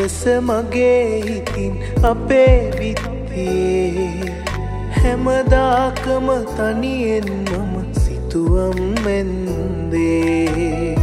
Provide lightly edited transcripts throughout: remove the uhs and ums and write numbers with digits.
වයස මගේ හිතින් අපේ විත්තියේ හැමදාකම තනියෙන් මම සිතුවම් මැන්දේ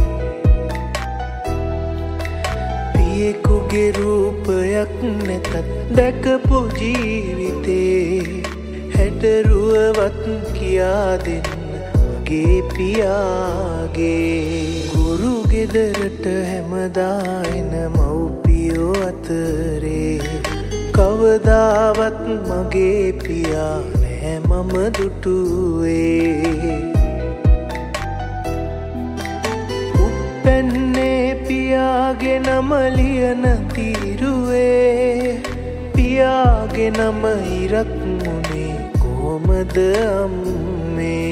පියෙකුගේ රූපයක් නැතත් දැකපු ජීවිතේ හැඩරුවවත් කියා දෙන්න මගේ පියාගේ ගුරු ගෙදරට හැමදා එන මව්පියෝ අතරේ කවදාවත් මගේ පියා නැහැ මම දුටුවේ උප්පැන්නේ පියාගේ නම ලියන තීරුවේ පියාගේ නම ඉරක් මුනේ කොහොමද අම්මේ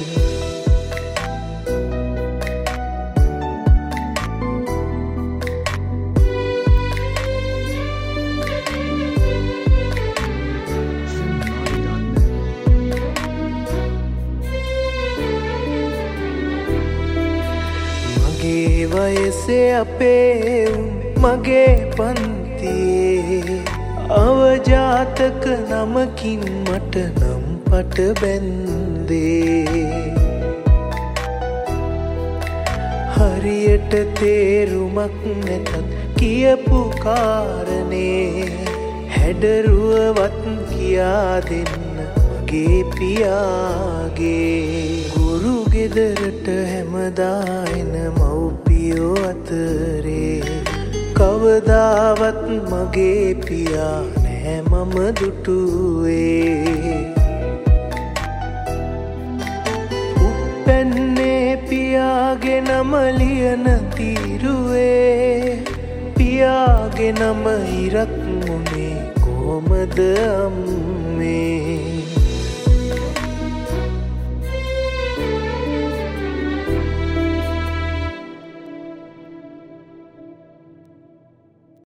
වයසේ අපේ මගේ පන්තියේ අවජාතක නමකින් මට නම් පට බැන්දේ හරියට තේරුමක් නැතත් කියපු කාරණේ හැඩරුවවත් කියා දෙන්න මගේ පියාගේ ගුරු ගෙදරට හැමදා එන මව්පියෝ අතරේ කවදාවත් මගේ පියා නැහැ මම දුටුවේ උප්පැන්නේ පියාගේ නම ලියන තීරුවේ පියාගේ නම ඉරක් මුනේ කොහොමද අම්මේ